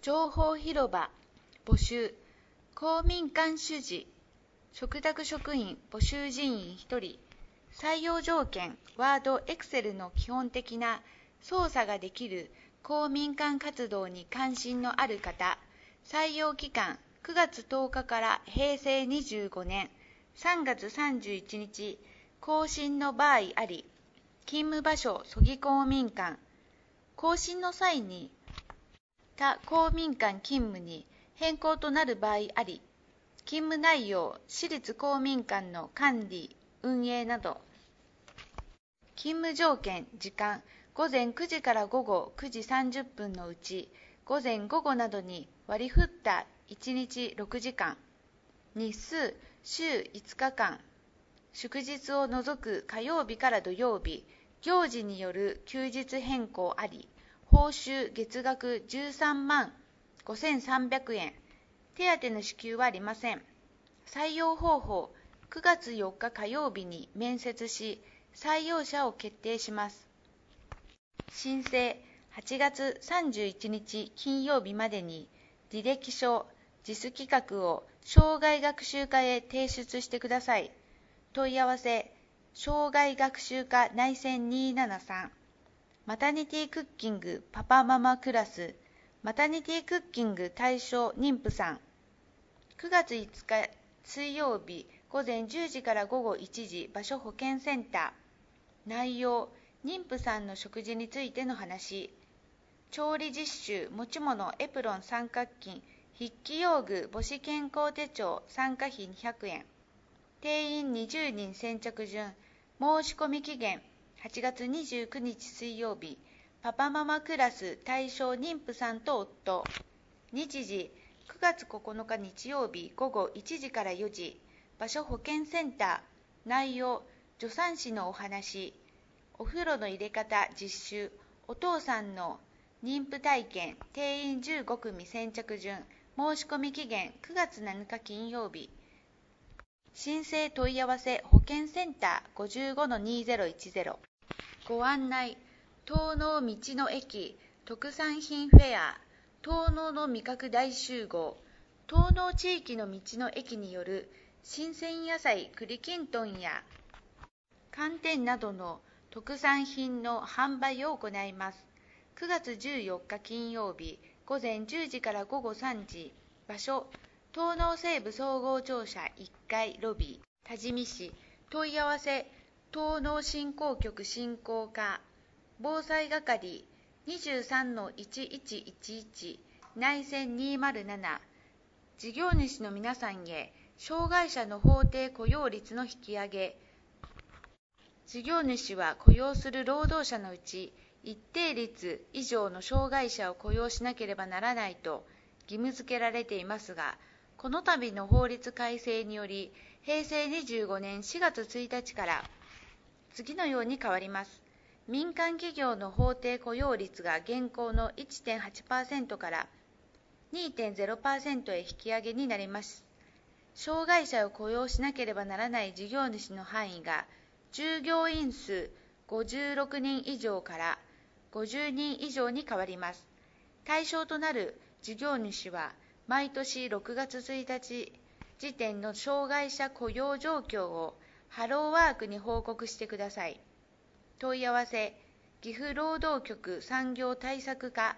情報広場募集。公民館主事嘱託職員募集人員1人。採用条件、ワード、エクセルの基本的な操作ができる公民館活動に関心のある方。採用期間、9月10日から平成25年3月31日更新の場合あり、勤務場所、曽木公民館。更新の際に他公民館勤務に変更となる場合あり、勤務内容、私立公民館の管理、運営など。勤務条件、時間、午前9時から午後9時30分のうち、午前午後などに割り振った1日6時間。日数、週5日間。祝日を除く火曜日から土曜日、行事による休日変更あり、報酬月額13万5300円。手当の支給はありません。採用方法、9月4日火曜日に面接し、採用者を決定します。申請、8月31日金曜日までに履歴書、JIS企画を生涯学習課へ提出してください。問い合わせ、生涯学習課内線273。マタニティクッキングパパママクラス、マタニティクッキング対象妊婦さん。9月5日水曜日午前10時から午後1時、場所保健センター。内容、妊婦さんの食事についての話。調理実習、持ち物、エプロン三角巾、筆記用具、母子健康手帳、参加費200円。定員20人先着順。申し込み期限、8月29日水曜日。パパママクラス対象妊婦さんと夫。日時、9月9日日曜日午後1時から4時。場所保健センター。内容、助産師のお話。お風呂の入れ方実習。お父さんの妊婦体験。定員15組先着順。申し込み期限9月7日金曜日。申請問い合わせ保健センター 55-2010。ご案内、東農道の駅特産品フェア、東農の味覚大集合。東農地域の道の駅による新鮮野菜栗きんとんや寒天などの特産品の販売を行います。9月14日金曜日午前10時から午後3時。場所、東農西部総合庁舎1階ロビー、多治見市。問い合わせ、東農振興局振興課。防災係 23-1111 内線207。事業主の皆さんへ、障害者の法定雇用率の引き上げ。事業主は雇用する労働者のうち一定率以上の障害者を雇用しなければならないと義務付けられていますが、この度の法律改正により、平成25年4月1日から次のように変わります。民間企業の法定雇用率が現行の 1.8% から 2.0% へ引き上げになります。障害者を雇用しなければならない事業主の範囲が、従業員数56人以上から50人以上に変わります。対象となる事業主は、毎年6月1日時点の障害者雇用状況をハローワークに報告してください。問い合わせ、岐阜労働局産業対策課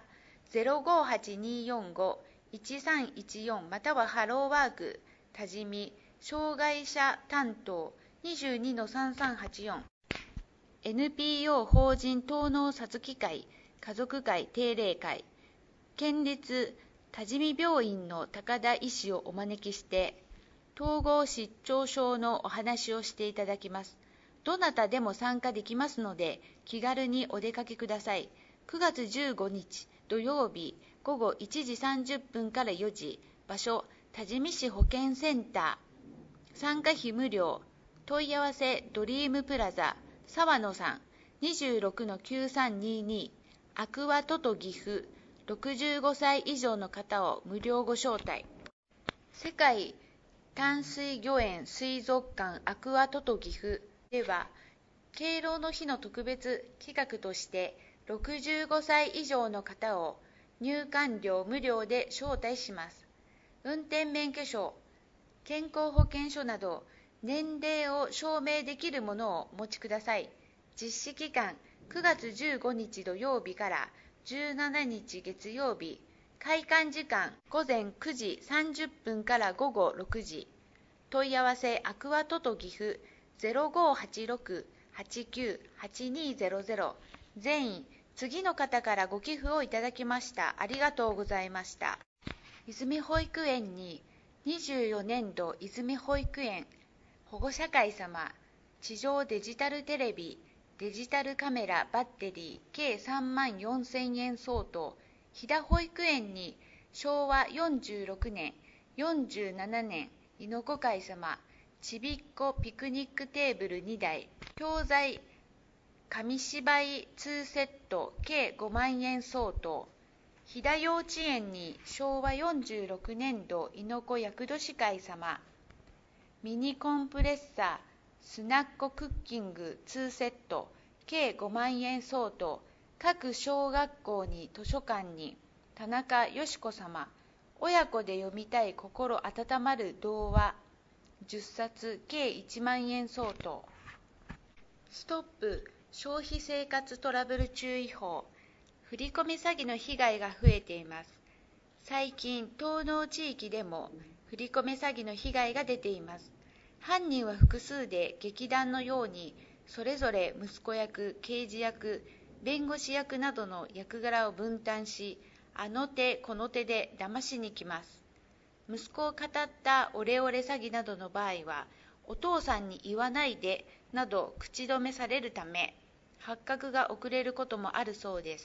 058-245-1314 またはハローワーク多治見障害者担当 22-3384。 NPO 法人東農さつき会家族会定例会。県立多治見病院の高田医師をお招きして、統合失調症のお話をしていただきます。どなたでも参加できますので、気軽にお出かけください。9月15日土曜日午後1時30分から4時。場所、多治見市保健センター。参加費無料。問い合わせ、ドリームプラザ沢野さん 26-9322。アクアトト岐阜。65歳以上の方を無料ご招待。世界淡水魚園水族館アクアトト岐阜では、敬老の日の特別企画として65歳以上の方を入館料無料で招待します。運転免許証、健康保険証など年齢を証明できるものをお持ちください。実施期間9月15日土曜日から17日月曜日。開館時間午前9時30分から午後6時。問い合わせアクアトト岐阜 0586-898200。全員次の方からご寄付をいただきました。ありがとうございました。泉保育園に24年度泉保育園保護者会様地上デジタルテレビデジタルカメラバッテリー計3万4000円相当。飛騨保育園に昭和46年47年猪子会様ちびっこピクニックテーブル2台教材紙芝居2セット計5万円相当。飛騨幼稚園に昭和46年度猪子厄年会様ミニコンプレッサースナッククッキング2セット計5万円相当。各小学校に図書館に田中よし子様親子で読みたい心温まる童話10冊計1万円相当。ストップ消費生活トラブル注意報。振り込み詐欺の被害が増えています。最近東農地域でも振り込み詐欺の被害が出ています。犯人は複数で劇団のようにそれぞれ息子役刑事役弁護士役などの役柄を分担しあの手この手で騙しに来ます。息子を語ったオレオレ詐欺などの場合はお父さんに言わないでなど口止めされるため発覚が遅れることもあるそうです。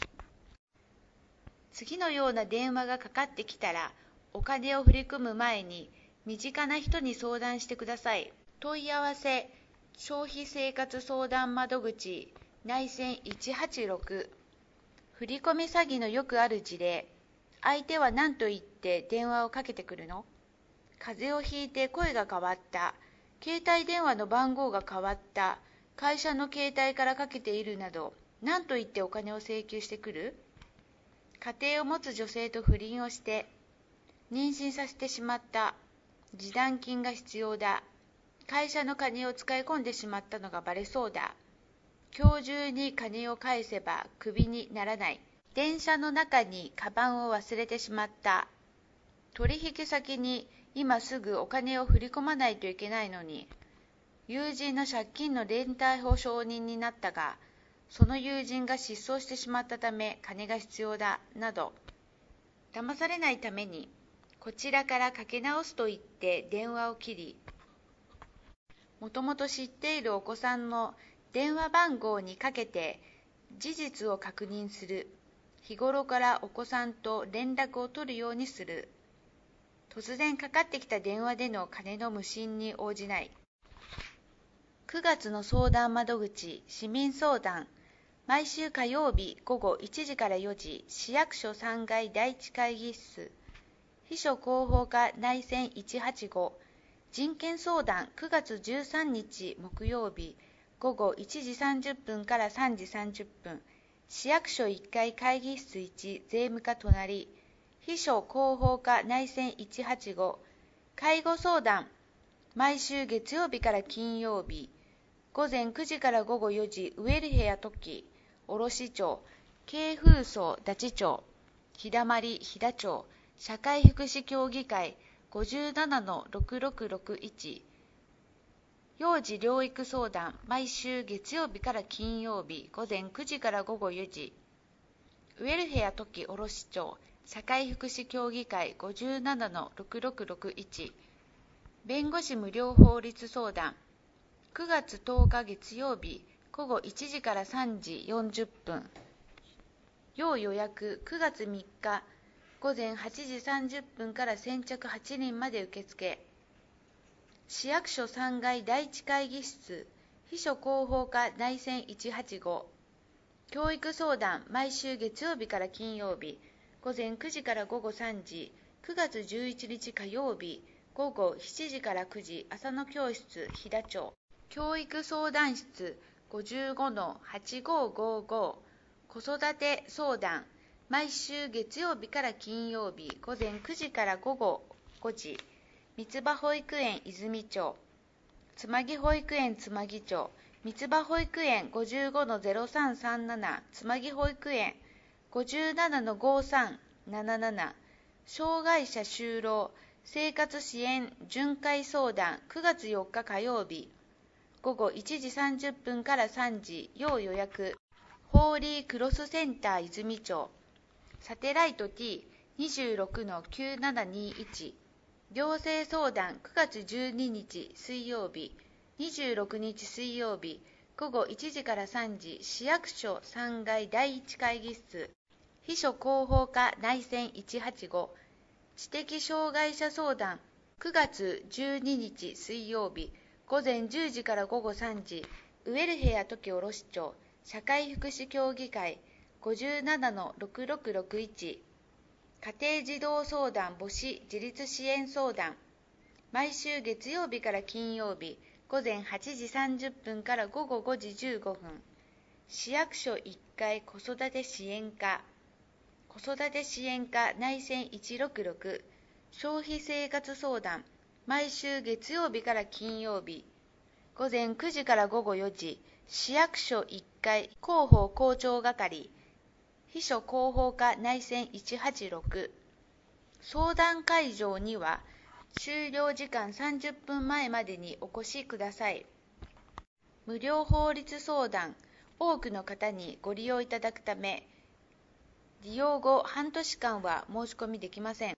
次のような電話がかかってきたらお金を振り込む前に身近な人に相談してください。問い合わせ消費生活相談窓口内線186。振り込み詐欺のよくある事例。相手は何と言って電話をかけてくるの？風邪をひいて声が変わった。携帯電話の番号が変わった。会社の携帯からかけているなど、何と言ってお金を請求してくる？家庭を持つ女性と不倫をして、妊娠させてしまった。示談金が必要だ。会社の金を使い込んでしまったのがバレそうだ。今日中に金を返せばクビにならない。電車の中にカバンを忘れてしまった。取引先に今すぐお金を振り込まないといけないのに、友人の借金の連帯保証人になったが、その友人が失踪してしまったため金が必要だなど、騙されないためにこちらからかけ直すと言って電話を切り、もともと知っているお子さんの電話番号にかけて事実を確認する。日頃からお子さんと連絡を取るようにする。突然かかってきた電話での金の無心に応じない。9月の相談窓口市民相談。毎週火曜日午後1時から4時、市役所3階第1会議室。秘書広報課内線185。人権相談9月13日木曜日午後1時30分から3時30分。市役所1階会議室1税務課隣。秘書広報課内線185。介護相談毎週月曜日から金曜日午前9時から午後4時、ウェルヘア時卸町京風荘立ち町日だまり飛騨町社会福祉協議会 57-6661。幼児療育相談毎週月曜日から金曜日午前9時から午後4時、ウェルヘア時卸町社会福祉協議会 57-6661。弁護士無料法律相談9月10日月曜日午後1時から3時40分。要予約9月3日午前8時30分から先着8人まで受付。市役所3階第1会議室秘書広報課内線185。教育相談毎週月曜日から金曜日午前9時から午後3時。9月11日火曜日午後7時から9時、朝の教室飛騨町教育相談室 55-8555。 子育て相談毎週月曜日から金曜日午前9時から午後5時、三つ葉保育園泉町、つまぎ保育園つまぎ町、三つ葉保育園 55-0337 つまぎ保育園 57-5377、障害者就労生活支援巡回相談9月4日火曜日午後1時30分から3時要予約。ホーリークロスセンター泉町、サテライト T26-9721 行政相談9月12日水曜日26日水曜日午後1時から3時市役所3階第1会議室。秘書広報課内線185知的障害者相談9月12日水曜日午前10時から午後3時ウェルヘア時卸町社会福祉協議会 57-6661 家庭児童相談母子自立支援相談毎週月曜日から金曜日午前8時30分から午後5時15分市役所1階子育て支援課内線166消費生活相談毎週月曜日から金曜日午前9時から午後4時市役所1階広報校長係秘書広報課内線186相談会場には終了時間30分前までにお越しください。無料法律相談多くの方にご利用いただくため利用後半年間は申し込みできません。